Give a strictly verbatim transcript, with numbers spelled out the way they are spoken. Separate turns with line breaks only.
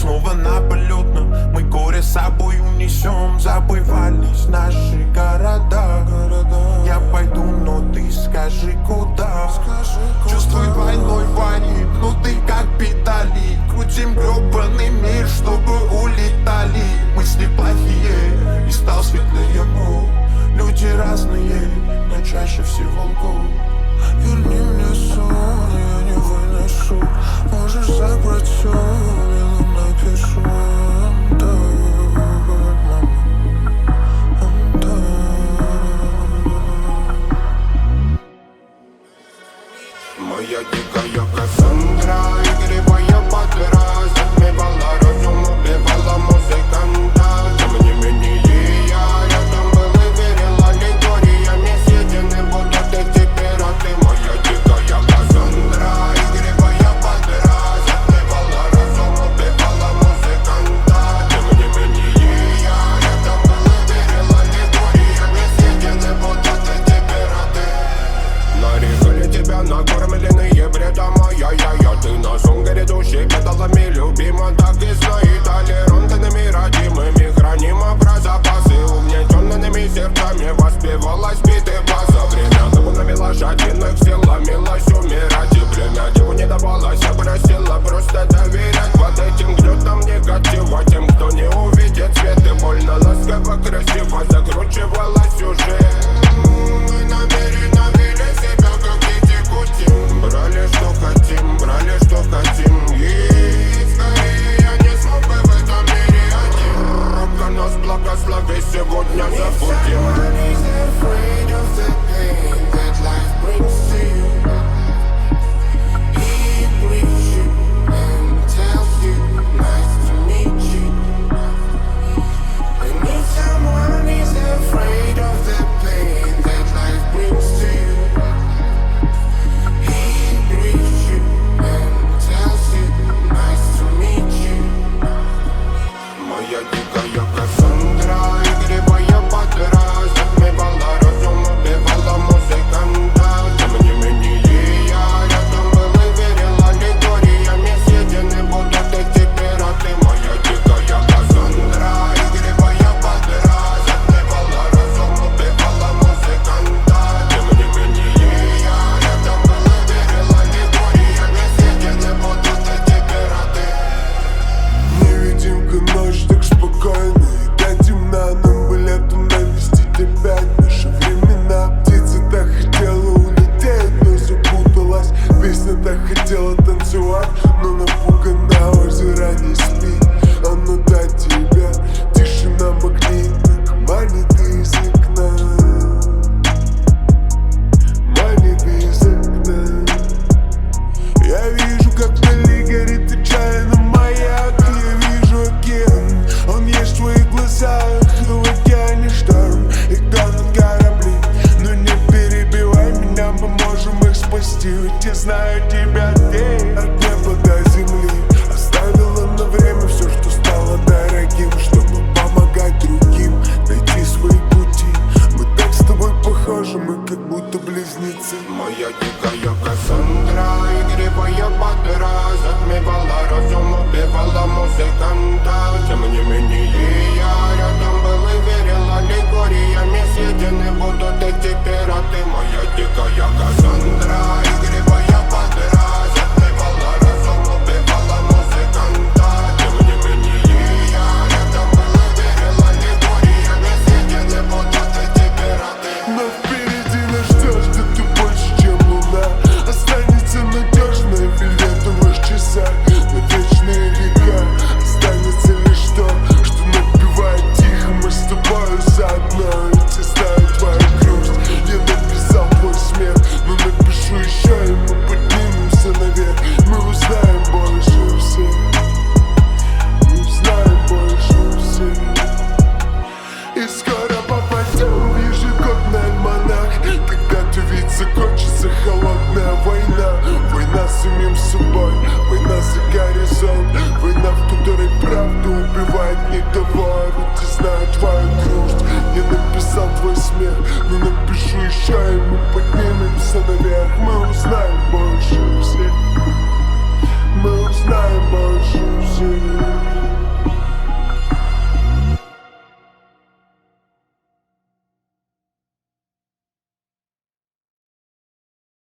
снова на полетном. Мы горе с собой унесем. Забывались наши города. Я пойду, но ты скажи куда. Чувствуй двойной ванит, но ты как педали. Крутим гребаный мир, чтобы улетали. Мысли плохие, и стал светлее мой. Люди разные, но чаще всего лгут. Верни мне сон, я не вынесу. Можешь забрать все, я напишу. Да, мама, да.
Моя дикая Кассандра, игривая подра, затмевала разум, убивала музыканта. Тем не менее я рядом был и верил аллегориями. Съедены будут эти пираты. Моя дикая Кассандра, игривая подра, затмевала разум, убивала музыканта. Тем не менее я рядом был и верил аллегориями. Съедены будут эти пираты. Нарекали тебя накормленные бредом, ай-яй-яй. Ты на сон грядущий педалами любима. Так и знай, толерантными родимыми хранима про запасы. Угнетенными сердцами воспевалась биты база. Время табунами лошадиных сил ломилась умирать. И племя деву не давалось, я просила просто доверять. Под этим гнетом негатива тем, кто не увидит свет. И больно ласково, красиво закручивалась сюжет. Мы намеренно вели себя как дети кутим. Брали что хотим, брали что хотим. И скорее я не смог бы в этом мире один. Робко нас благослови, сегодня забудем. Моя дикая Кассандра, игривая подра, затмевала разум, убивала музыканта. Тем не менее я рядом был и верил аллегориями. Съедены будут эти пираты. Моя дикая Кассандра, игривая подра, затмевала разум, убивала музыканта. Тем не менее я рядом был и верил аллегориями. Съедены будут эти пираты.
Невидимка ночь так спокойно и так темна. Нам бы летом навестить опять наши времена. Птица так хотела улететь, но запуталась. Песня так хотела танцевать, но напугана, заранее спит. Оно до тебя, тишина магнитна, манит из окна, манит из окна. Я вижу, как вдали горит отчаянно маяк. Я вижу океан, он есть в твоих глазах. Но в океане шторм, и тонут корабли. Но не перебивай меня, мы можем их спасти. Ведь я знаю тебя здесь. От неба до земли оставила на время все, что стало дорогим, чтобы помогать другим найти свои пути. Мы так с тобой похожи, мы как будто близнецы.
Моя дикая Кассандра, игривая подра, затмевала разум, убивала музыканта. Тем не менее я рядом был и верил аллегориями. Съедены будут эти пираты. Моя дикая Кассандра, игривая подра, затмевала разум, убивала музыканта. Тем не менее я рядом был и верил аллегориями. Съедены будут эти пираты.
Но впереди нас ждет что-то больше, чем луна. Останется надежная фиолетовых часах. Но вечная река останется лишь то, что напевает тихо. Мы с тобою заодно, ведь я знаю твою грусть. Я написал твой смех, но напишу еще, и мы поднимемся наверх. Мы узнаем больше всех, мы узнаем больше всех. И скоро попадем в ежегодный альманах. Когда-то ведь закончится холодная война. Война с самим собой, война за горизонт. Война, в которой правда убивает не того. Ведь я знаю твою грусть. Я написал твой смех, но напишу еще, и мы поднимемся наверх. Мы узнаем больше.